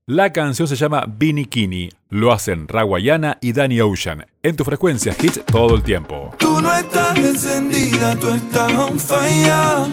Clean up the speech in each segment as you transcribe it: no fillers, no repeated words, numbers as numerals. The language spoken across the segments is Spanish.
La canción se llama Bikini. Lo hacen Rawayana y Danny Ocean. En tu frecuencia hits todo el tiempo. Tú no estás encendida, tú estás on fire.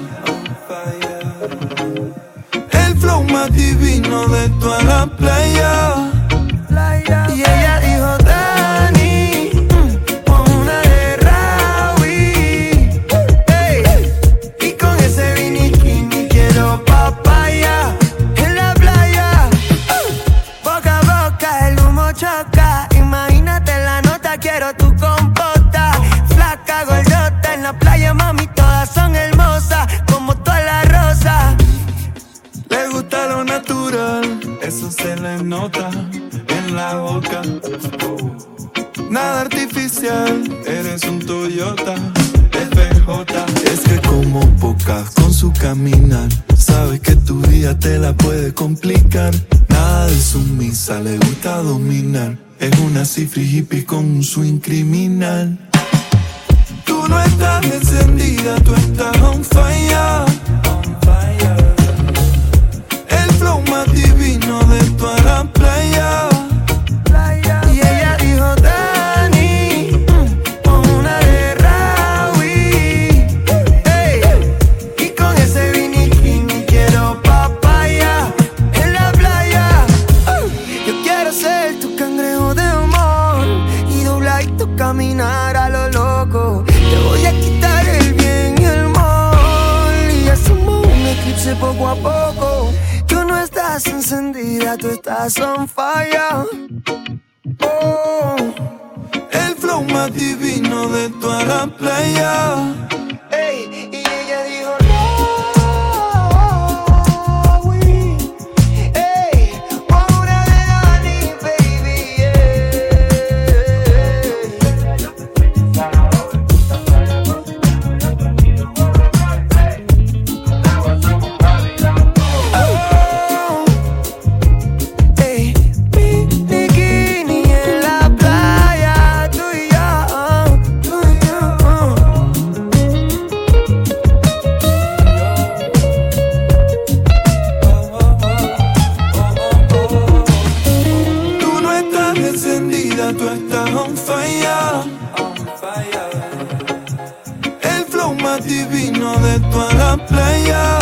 El flow más divino de toda la playa. Y ella dijo Dani, pon una de Rawi. Y con ese bikini quiero papaya. En la playa, boca a boca el humo choca. Imagínate la nota, quiero tu compota. Flaca, gordota, en la playa mami todas son hermosas. Como todas las rosas. Le gusta lo natural, eso se le nota en la boca. Nada artificial, eres un Toyota FJ. Es que como pocas con su caminar, sabes que tu día te la puede complicar. Nada de sumisa, le gusta dominar. Es una cifra hippie con un swing criminal. Tú no estás encendida, tú estás on fire. El flow más divino de toda la playa. Y ella dijo Dani, pon una de Rawi. Y con ese bikini quiero papaya. En la playa, yo quiero ser tu cangrejo de amor y dobladito caminar a lo loco. Te voy a quitar el bien y el mal y hacemos un eclipse poco a poco. Tú no estás encendida, tú estás on fire. Oh, el flow más divino de toda la playa. Ey, y ella dijo no, ey, una de Dani, baby, tú estás on fire. El flow más divino de toda la playa.